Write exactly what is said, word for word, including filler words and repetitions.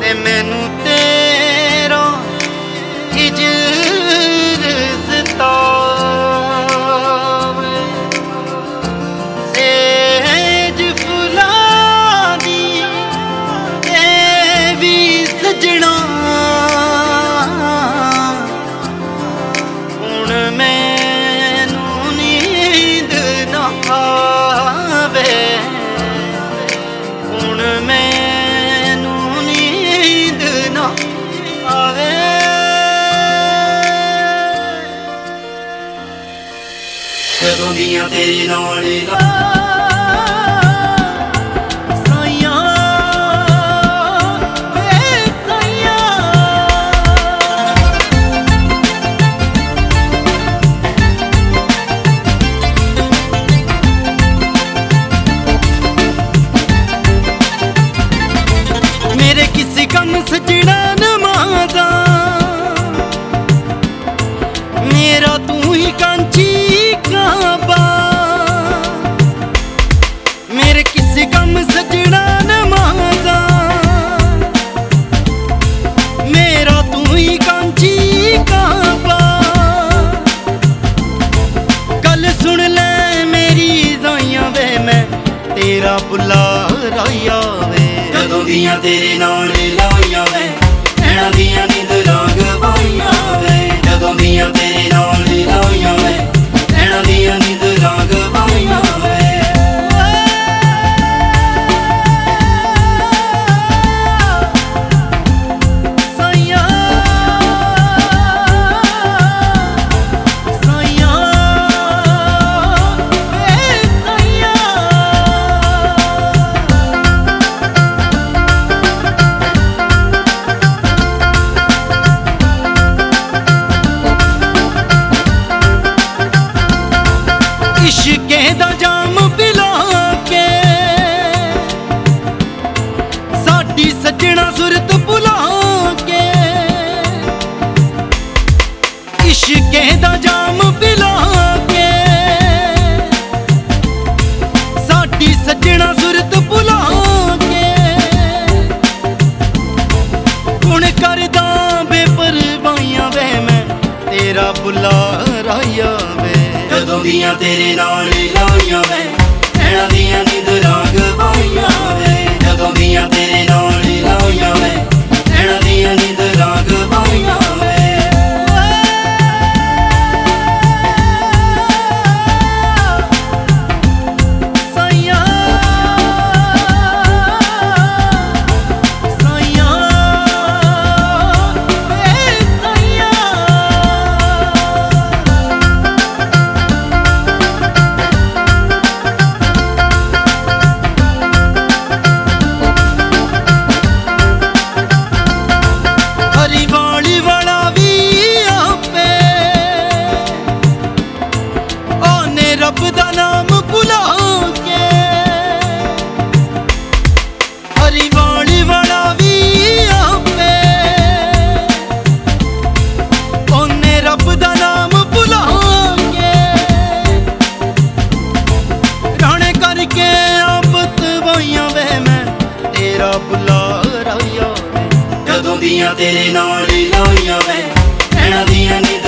ते मैनू तेरा हिजर सतावे। सेज फुलां दी देवी सजना हुण मैनू नींद ना आवे। हुण मैनू नींद ना आवे। कदों दियां तेरे नाल मेरे किसी कम सजना नमाजा मेरा तू ही कांची काबा। मेरे किसी कम सजना नमाजा मेरा तू ही कांची काबा। गल सुन ले मेरी जाइया वे मैं तेरा बुला राया वे। कदों दियां तेरे नाल लाइया वे नैना दियां नींदरां गवाइया वे। कदों दियां तेरे नाल लाइया वे नैना दियां नींदरां गवाइया वे। साइया साइया वे साइया। इश्के दा जाम पिला के साडी सजना सुरत भुला के। इश्के दा जाम पिला के साडी सजना सुरत भुला के। हुण करदा बेपरवाहियां वे मैं तेरा बुला राया वे। कदों दियां तेरे नाल लाइया वे नैना दियां नींदरां गवाइया वे। कदों दियां तेरे नाल लाइया वे नैना दियां नींदरां गवाइया वे। साइया साइया वे साइया। हरिवाली वाला भी आपे ओने रब दा नाम भुला के। हरिवाली वाला भी आपे ओने रब दा नाम भुला के। राणे करके आपत वाइया वे मैं तेरा बुला राया वे। कदों दियां तेरे नाल लाइया वे नैना दियां नी